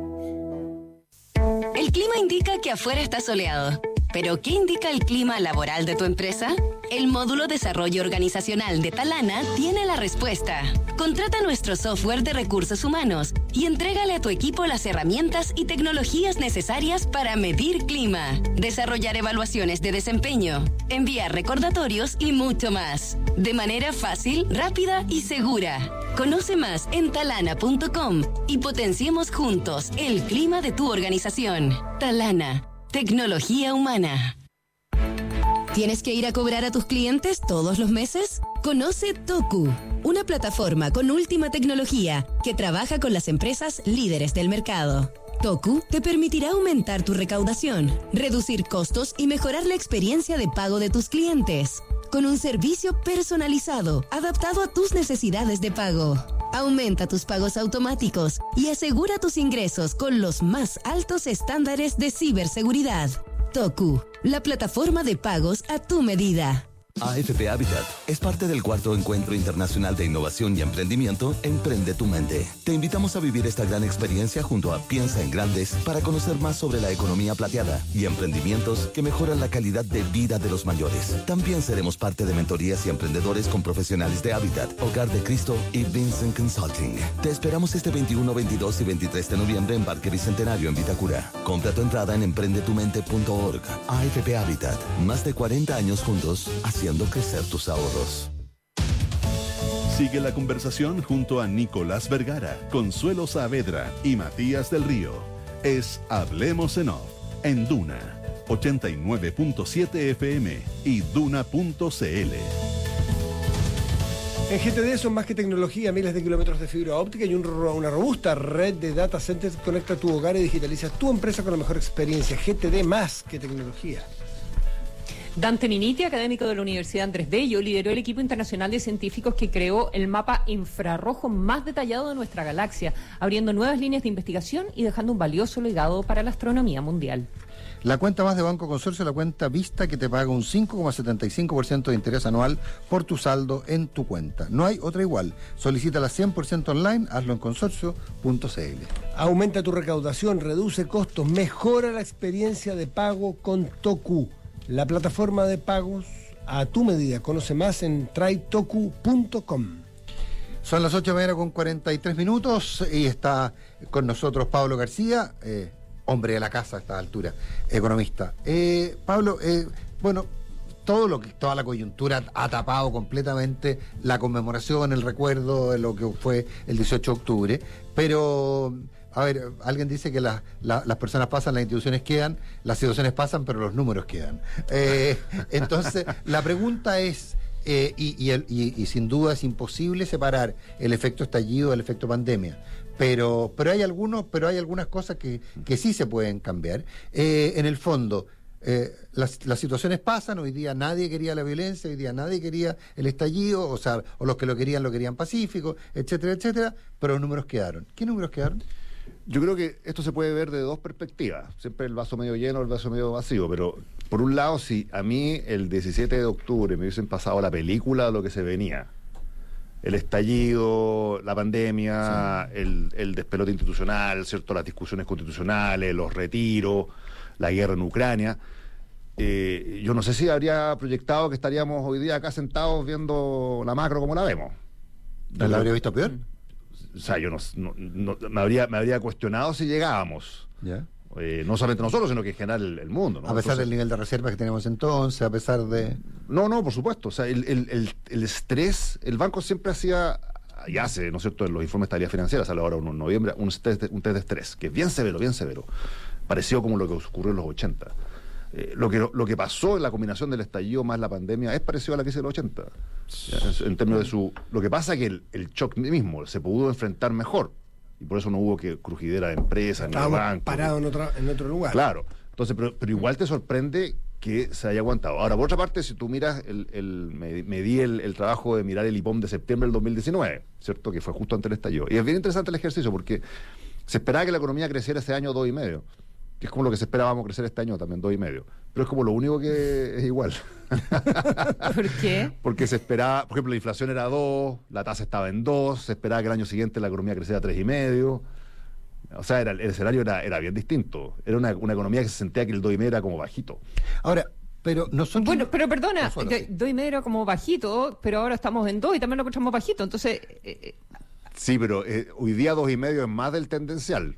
El clima indica que afuera está soleado. ¿Pero qué indica el clima laboral de tu empresa? El módulo Desarrollo Organizacional de Talana tiene la respuesta. Contrata nuestro software de recursos humanos y entrégale a tu equipo las herramientas y tecnologías necesarias para medir clima, desarrollar evaluaciones de desempeño, enviar recordatorios y mucho más. De manera fácil, rápida y segura. Conoce más en talana punto com y potenciemos juntos el clima de tu organización. Talana. Tecnología humana. ¿Tienes que ir a cobrar a tus clientes todos los meses? Conoce Toku, una plataforma con última tecnología que trabaja con las empresas líderes del mercado. Toku te permitirá aumentar tu recaudación, reducir costos y mejorar la experiencia de pago de tus clientes, con un servicio personalizado, adaptado a tus necesidades de pago. Aumenta tus pagos automáticos y asegura tus ingresos con los más altos estándares de ciberseguridad. Toku, la plataforma de pagos a tu medida. A F P Habitat es parte del cuarto Encuentro Internacional de Innovación y Emprendimiento Emprende tu Mente. Te invitamos a vivir esta gran experiencia junto a Piensa en Grandes para conocer más sobre la economía plateada y emprendimientos que mejoran la calidad de vida de los mayores. También seremos parte de mentorías y emprendedores con profesionales de Habitat, Hogar de Cristo y Vincent Consulting. Te esperamos este veintiuno, veintidós y veintitrés de noviembre en Parque Bicentenario en Vitacura. Compra tu entrada en emprende tu mente punto org. A F P Habitat, más de cuarenta años juntos haciendo crecer tus ahorros. Sigue la conversación junto a Nicolás Vergara, Consuelo Saavedra y Matías del Río. Es Hablemos en Off, en Duna, ochenta y nueve punto siete F M y duna punto c l. En G T D son más que tecnología, miles de kilómetros de fibra óptica y un, una robusta red de data centers que conecta tu hogar y digitaliza tu empresa con la mejor experiencia. G T D más que tecnología. Dante Niniti, académico de la Universidad Andrés Bello, lideró el equipo internacional de científicos que creó el mapa infrarrojo más detallado de nuestra galaxia, abriendo nuevas líneas de investigación y dejando un valioso legado para la astronomía mundial. La cuenta más de Banco Consorcio, la cuenta Vista, que te paga un cinco coma setenta y cinco por ciento de interés anual por tu saldo en tu cuenta. No hay otra igual. Solicítala cien por ciento online, hazlo en consorcio punto c l. Aumenta tu recaudación, reduce costos, mejora la experiencia de pago con Toku, la plataforma de pagos a tu medida. Conoce más en try toku punto com. Son las ocho de la mañana con cuarenta y tres minutos y está con nosotros Pablo García, eh, hombre de la casa a esta altura, economista. Eh, Pablo, eh, bueno, todo lo que, toda la coyuntura ha tapado completamente la conmemoración, el recuerdo de lo que fue el dieciocho de octubre, pero... A ver, alguien dice que la, la, las personas pasan, las instituciones quedan, las situaciones pasan, pero los números quedan. Eh, entonces, la pregunta es, eh, y, y, el, y, y sin duda es imposible separar el efecto estallido del efecto pandemia, pero, pero hay algunos, pero hay algunas cosas que, que sí se pueden cambiar. Eh, en el fondo, eh, las, las situaciones pasan, hoy día nadie quería la violencia, hoy día nadie quería el estallido, o sea, o los que lo querían lo querían pacífico, etcétera, etcétera, pero los números quedaron. ¿Qué números quedaron? Yo creo que esto se puede ver de dos perspectivas, siempre el vaso medio lleno o el vaso medio vacío, pero por un lado, si a mí el diecisiete de octubre me hubiesen pasado la película de lo que se venía, el estallido, la pandemia, sí. el, el despelote institucional, ¿cierto? Las discusiones constitucionales, los retiros, la guerra en Ucrania, eh, yo no sé si habría proyectado que estaríamos hoy día acá sentados viendo la macro como la vemos. ¿La habría visto peor? O sea, yo no, no, no me, habría, me habría cuestionado si llegábamos. ¿Ya? Eh, no solamente nosotros, sino que en general el, el mundo, ¿no? A pesar entonces, del nivel de reservas que tenemos entonces, a pesar de... No, no, por supuesto. O sea, el, el, el, el estrés, el banco siempre hacía, y hace, ¿no es cierto?, en los informes de estabilidad financiera, sale ahora uno en noviembre, un test, de, un test de estrés, que es bien severo, bien severo. Pareció como lo que ocurrió en los ochenta. Eh, lo, que, lo que pasó en la combinación del estallido más la pandemia es parecido a la crisis de los ochenta. Ya, en términos de su... Lo que pasa es que el, el shock mismo se pudo enfrentar mejor. Y por eso no hubo que crujidera de empresas, ni de bancos. Parado en otro, en otro lugar. Claro. Entonces, pero, pero igual te sorprende que se haya aguantado. Ahora, por otra parte, si tú miras, el, el, me, me di el, el trabajo de mirar el I P O M de septiembre del dos mil diecinueve, ¿cierto? Que fue justo antes del estallido. Y es bien interesante el ejercicio porque se esperaba que la economía creciera ese año dos y medio. Que es como lo que se esperábamos crecer este año también, dos y medio. Pero es como lo único que es igual. ¿Por qué? Porque se esperaba, por ejemplo, la inflación era dos, la tasa estaba en dos, se esperaba que el año siguiente la economía creciera tres y medio. O sea, era, el escenario era, era bien distinto. Era una, una economía que se sentía que el dos y medio era como bajito. Ahora, pero nosotros... Bueno, pero perdona, no solo, sí. dos y medio era como bajito, pero ahora estamos en dos y también lo encontramos bajito. Entonces... Eh, sí, pero eh, hoy día dos y medio es más del tendencial.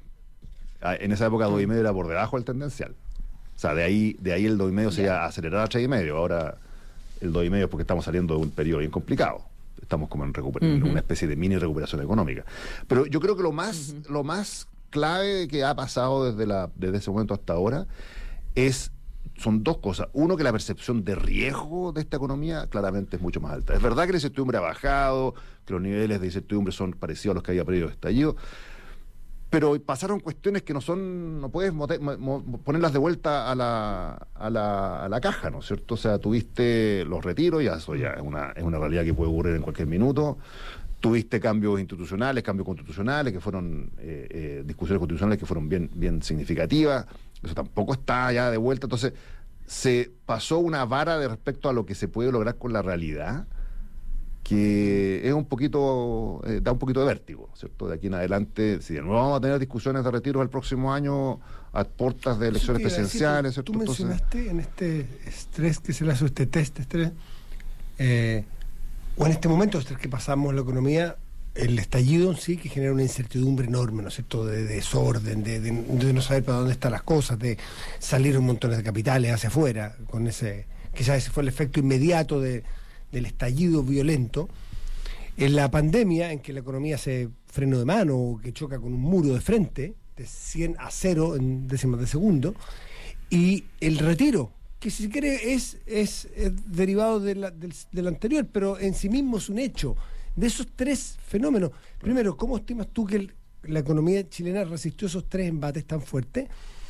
En esa época dos y medio era por debajo del tendencial. O sea, de ahí, de ahí el dos y medio se iba a acelerar a tres y medio. Ahora el dos y medio es porque estamos saliendo de un periodo bien complicado. Estamos como en, recuper- uh-huh. en una especie de mini recuperación económica. Pero yo creo que lo más, uh-huh. lo más clave que ha pasado desde, la, desde ese momento hasta ahora es, son dos cosas. Uno, que la percepción de riesgo de esta economía claramente es mucho más alta. Es verdad que la incertidumbre ha bajado, que los niveles de incertidumbre son parecidos a los que había previo estallido, pero pasaron cuestiones que no son, no puedes mote, mo, mo, ponerlas de vuelta a la, a, la, a la caja, ¿no es cierto? O sea, tuviste los retiros, ya eso ya es una, es una realidad que puede ocurrir en cualquier minuto. Tuviste cambios institucionales, cambios constitucionales, que fueron eh, eh, discusiones constitucionales que fueron bien, bien significativas. Eso tampoco está ya de vuelta. Entonces, se pasó una vara de respecto a lo que se puede lograr con la realidad, que es un poquito, eh, da un poquito de vértigo, ¿cierto? De aquí en adelante, si de nuevo vamos a tener discusiones de retiros el próximo año a puertas de elecciones presidenciales, ¿cierto? Tú mencionaste en este estrés que se le hace este test de estrés, eh, o en este momento de estrés que pasamos en la economía, el estallido en sí, que genera una incertidumbre enorme, ¿no es cierto?, de, de desorden, de, de, de no saber para dónde están las cosas, de salir un montón de capitales hacia afuera, con ese, quizás ese fue el efecto inmediato de del estallido violento. En la pandemia, en que la economía se freno de mano o que choca con un muro de frente, de cien a cero en décimas de segundo, y el retiro, que si se quiere es, es, es derivado de la, del, del anterior, pero en sí mismo es un hecho. De esos tres fenómenos, primero, ¿cómo estimas tú que el, la economía chilena resistió esos tres embates tan fuertes?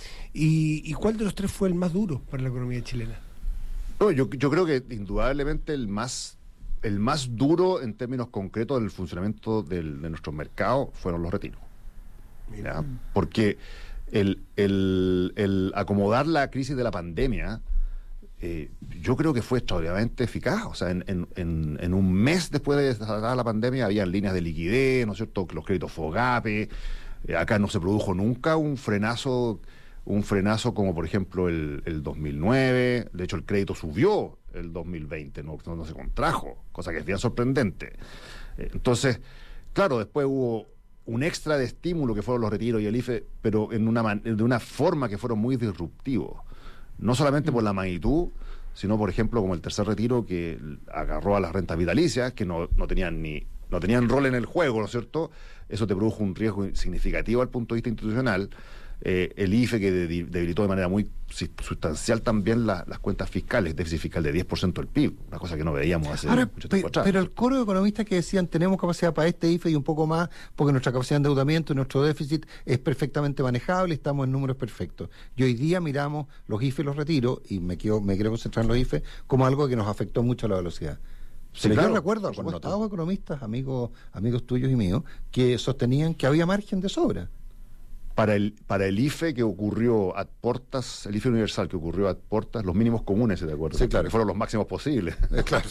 ¿Y, y cuál de los tres fue el más duro para la economía chilena? No, yo, yo creo que indudablemente el más el más duro en términos concretos del funcionamiento del, de nuestro mercado fueron los retiros. ¿Ya? Porque el, el, el acomodar la crisis de la pandemia, eh, yo creo que fue extraordinariamente eficaz. O sea, en, en, en, en un mes después de desatar la pandemia había líneas de liquidez, ¿no es cierto?, los créditos FOGAPE. Eh, acá no se produjo nunca un frenazo un frenazo como por ejemplo el, el dos mil nueve, de hecho el crédito subió el dos mil veinte, no, no, no se contrajo, cosa que es bien sorprendente. Eh, entonces, claro, después hubo un extra de estímulo que fueron los retiros y el I F E, pero en una man, de una forma que fueron muy disruptivos, no solamente por la magnitud, sino por ejemplo como el tercer retiro que agarró a las rentas vitalicias, que no, no tenían ni no tenían rol en el juego, ¿no es cierto? Eso te produjo un riesgo significativo al punto de vista institucional. Eh, el I F E que de, debilitó de manera muy sustancial también la, las cuentas fiscales, déficit fiscal de diez por ciento del P I B, una cosa que no veíamos hace Ahora, mucho tiempo pe, atrás. Pero el coro de economistas que decían tenemos capacidad para este I F E y un poco más, porque nuestra capacidad de endeudamiento y nuestro déficit es perfectamente manejable, estamos en números perfectos. Y hoy día miramos los I F E y los retiros, y me quiero, me quiero concentrar en los I F E, como algo que nos afectó mucho a la velocidad. Sí, Pero claro, yo recuerdo a connotados economistas, amigos, amigos tuyos y míos, que sostenían que había margen de sobra. Para el, para el I F E que ocurrió ad portas, el I F E universal que ocurrió ad portas, los mínimos comunes, ¿de acuerdo? Sí, claro. Que fueron los máximos posibles. Claro.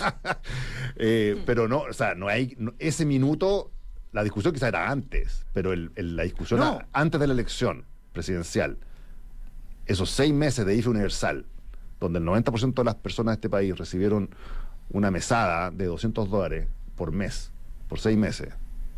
eh, pero no, o sea, no hay, no, ese minuto, la discusión quizá era antes, pero el, el, la discusión No. a, antes de la elección presidencial, esos seis meses de I F E universal, donde el noventa por ciento de las personas de este país recibieron una mesada de doscientos dólares por mes, por seis meses,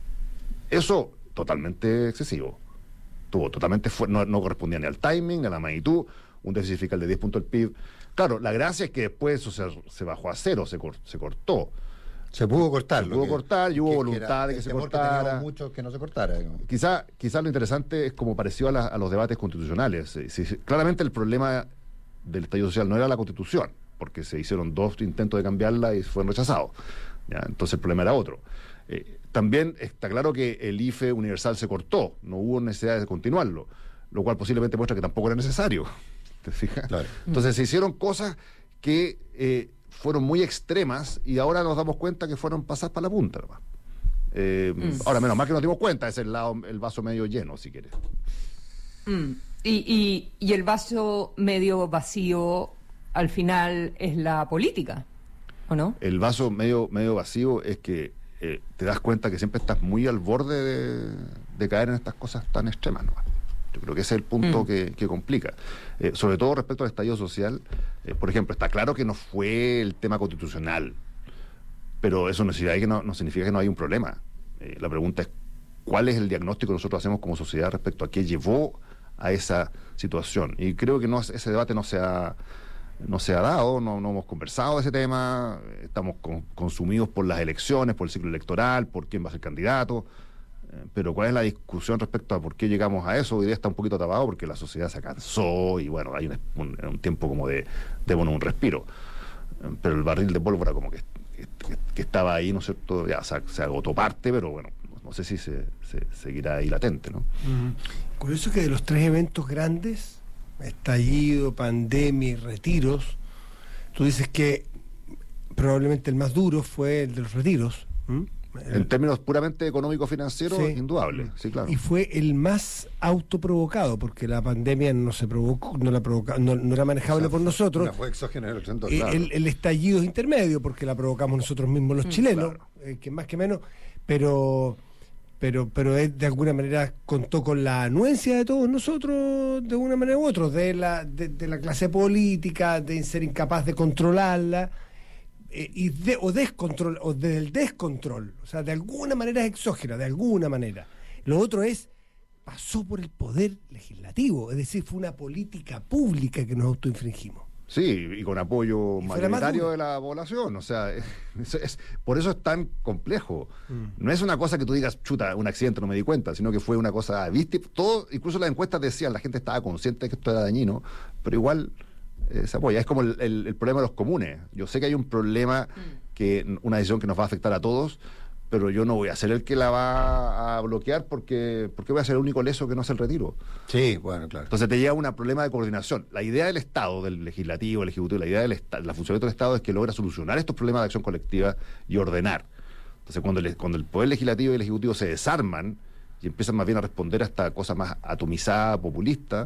eso totalmente excesivo. Tuvo totalmente fu- no, no correspondía ni al timing, ni a la magnitud, un déficit fiscal de diez puntos del P I B. Claro, la gracia es que después eso se, se bajó a cero, se, cor- se cortó. Se pudo cortar. Se lo pudo que- cortar y hubo que- que voluntad era de que el se temor cortara. teníamos muchos que no se cortara. digamos. Quizá, quizá lo interesante es como pareció a, la- a los debates constitucionales. Eh, si- si- claramente el problema del estallido social no era la Constitución, porque se hicieron dos intentos de cambiarla y fueron rechazados. ¿Ya? Entonces el problema era otro. Eh, también está claro que el I F E universal se cortó, no hubo necesidad de continuarlo, lo cual posiblemente muestra que tampoco era necesario. ¿Te fijas? Claro. Entonces se hicieron cosas que eh, fueron muy extremas y ahora nos damos cuenta que fueron pasadas para la punta nomás. Eh, Mm. Ahora, menos mal que nos dimos cuenta, es el lado, el vaso medio lleno, si quieres. Mm. Y, y, y el vaso medio vacío al final es la política, ¿o no? El vaso medio, medio vacío es que eh, te das cuenta que siempre estás muy al borde de, de caer en estas cosas tan extremas nomás. Yo creo que ese es el punto Mm. que, que complica. Eh, sobre todo respecto al estallido social, eh, por ejemplo, está claro que no fue el tema constitucional, pero eso no significa que no, no significa que no hay un problema. Eh, la pregunta es, ¿cuál es el diagnóstico que nosotros hacemos como sociedad respecto a qué llevó a esa situación? Y creo que no, ese debate no se ha, no se ha dado, no, no hemos conversado de ese tema, estamos con, consumidos por las elecciones, por el ciclo electoral, por quién va a ser candidato. Pero ¿cuál es la discusión respecto a por qué llegamos a eso? Hoy día está un poquito tapado porque la sociedad se cansó y bueno, hay un, un, un tiempo como de, de bueno, un respiro. Pero el barril de pólvora como que, que, que estaba ahí, ¿no es cierto? Ya se, se agotó parte, pero bueno, no sé si se, se seguirá ahí latente, ¿no? Uh-huh. Curioso que de los tres eventos grandes, estallido, pandemia y retiros, tú dices que probablemente el más duro fue el de los retiros. ¿Mm? En términos puramente económico-financieros, sí. Indudable, sí, claro. Y fue el más autoprovocado, porque la pandemia no se provocó, no la provoca, no, no era manejable, o sea, por nosotros. No fue exógeno en el centro, eh, claro. el, el estallido es intermedio, porque la provocamos nosotros mismos los mm, chilenos, claro. eh, que más que menos, pero pero pero es, de alguna manera contó con la anuencia de todos nosotros, de una manera u otra, de la, de, de la clase política, de ser incapaz de controlarla. Eh, y de, o descontrol o del descontrol, o sea, de alguna manera es exógena, de alguna manera. Lo otro es, pasó por el poder legislativo, es decir, fue una política pública que nos autoinfringimos. Sí, y con apoyo mayoritario de la población, o sea, es, es, por eso es tan complejo. Mm. No es una cosa que tú digas, chuta, un accidente, no me di cuenta, sino que fue una cosa, viste, todo, incluso las encuestas decían, la gente estaba consciente de que esto era dañino, pero igual eh, se apoya. Es como el, el, el problema de los comunes. Yo sé que hay un problema, que una decisión que nos va a afectar a todos, pero yo no voy a ser el que la va a bloquear porque, porque voy a ser el único leso que no hace el retiro. Sí, bueno, claro. Entonces te llega un problema de coordinación. La idea del Estado, del legislativo, del ejecutivo, la idea del Estado, la funcionamiento del Estado es que logra solucionar estos problemas de acción colectiva y ordenar. Entonces cuando el, cuando el poder legislativo y el ejecutivo se desarman y empiezan más bien a responder a esta cosa más atomizada, populista,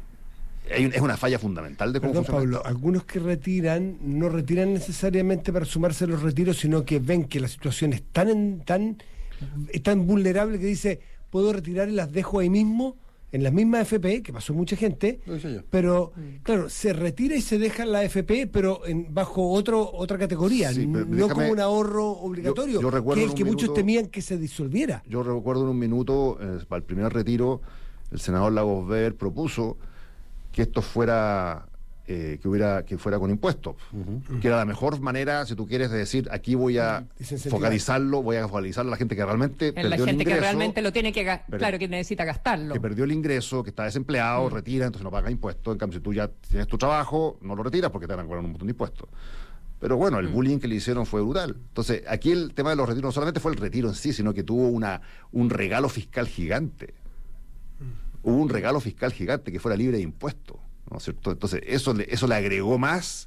es una falla fundamental de cómo Perdón, funciona. Pablo, algunos que retiran no retiran necesariamente para sumarse a los retiros, sino que ven que la situación es tan tan es tan vulnerable que dice, puedo retirar y las dejo ahí mismo, en las mismas F P, que pasó mucha gente, pero claro, se retira y se deja en la F P, pero en, bajo otro otra categoría, sí, no déjame, como un ahorro obligatorio, yo, yo que es el que minuto, muchos temían que se disolviera. Yo recuerdo en un minuto, eh, para el primer retiro, el senador Lagos Weber propuso que esto fuera eh, que hubiera que fuera con impuestos, uh-huh. que era la mejor manera, si tú quieres, de decir, aquí voy a focalizarlo, voy a focalizar a la gente que realmente en perdió la gente el ingreso, que realmente lo tiene que ga- claro, que necesita gastarlo, que perdió el ingreso, que está desempleado, uh-huh. retira, entonces no paga impuestos. En cambio, si tú ya tienes tu trabajo, no lo retiras porque te van a cobrar un montón de impuestos. Pero bueno, el uh-huh. bullying que le hicieron fue brutal. Entonces, aquí el tema de los retiros no solamente fue el retiro en sí, sino que tuvo una un regalo fiscal gigante. Uh-huh. Hubo un regalo fiscal gigante que fuera libre de impuestos, ¿no es cierto? Entonces eso le, eso le agregó más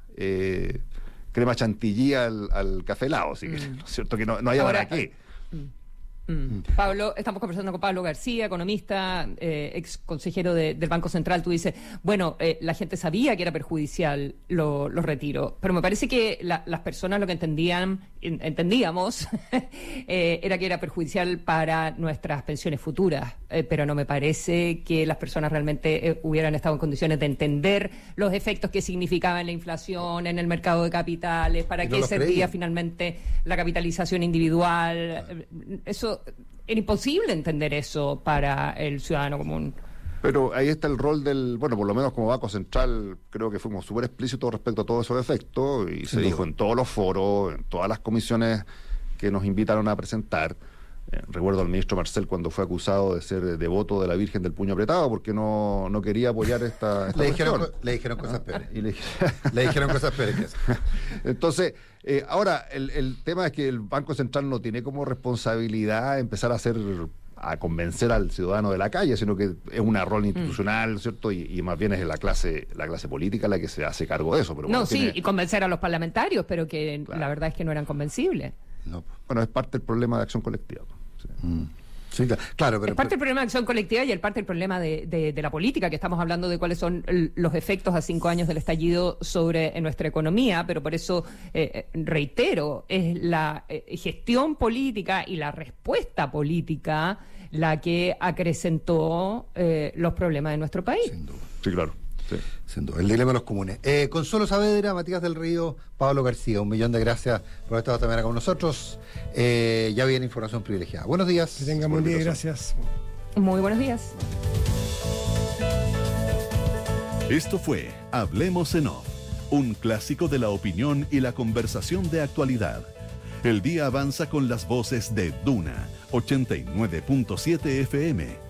eh, crema chantilly al, al café helado, ¿sí? mm. ¿no es cierto? Que no, no hay ahora qué. Mm. Mm. Pablo, estamos conversando con Pablo García, economista, eh, ex consejero de, del Banco Central. Tú dices, bueno, eh, la gente sabía que era perjudicial lo, los retiros, pero me parece que la, las personas lo que entendían, en, entendíamos, eh, era que era perjudicial para nuestras pensiones futuras, eh, pero no me parece que las personas realmente eh, hubieran estado en condiciones de entender los efectos que significaba en la inflación, en el mercado de capitales, para qué no servía creían. Finalmente la capitalización individual. Claro. Eso era imposible entender eso para el ciudadano común. Pero ahí está el rol del, bueno, por lo menos como Banco Central, creo que fuimos súper explícitos respecto a todos esos efectos, y Sin se duda. dijo en todos los foros, en todas las comisiones que nos invitaron a presentar. Eh, recuerdo al ministro Marcel cuando fue acusado de ser devoto de la Virgen del Puño Apretado porque no, no quería apoyar esta, esta le, dijeron, le dijeron cosas peores. Y le, le dijeron cosas peores que eso. Entonces, eh, ahora, el, el tema es que el Banco Central no tiene como responsabilidad empezar a hacer a convencer al ciudadano de la calle, sino que es un rol institucional, mm. ¿cierto? Y, y más bien es la clase la clase política la que se hace cargo de eso. Pero no, sí, tiene... y convencer a los parlamentarios, pero que claro. la verdad es que no eran convencibles. No. Bueno, es parte del problema de acción colectiva. Sí. Mm. Sí, claro, pero, es parte del problema de acción colectiva y es parte del problema de, de, de la política, que estamos hablando de cuáles son los efectos a cinco años del estallido sobre en nuestra economía, pero por eso, eh, reitero, es la eh, gestión política y la respuesta política la que acrecentó eh, los problemas de nuestro país. Sin duda. Sí, claro. Sí. Sin duda, el dilema de los comunes. Eh, Consuelo Saavedra, Matías del Río, Pablo García, un millón de gracias por haber estado también acá con nosotros. Eh, ya viene información privilegiada. Buenos días. Que tengan buen día, gracias. Muy buenos días. Esto fue Hablemos en Off, un clásico de la opinión y la conversación de actualidad. El día avanza con las voces de Duna, ochenta y nueve punto siete F M.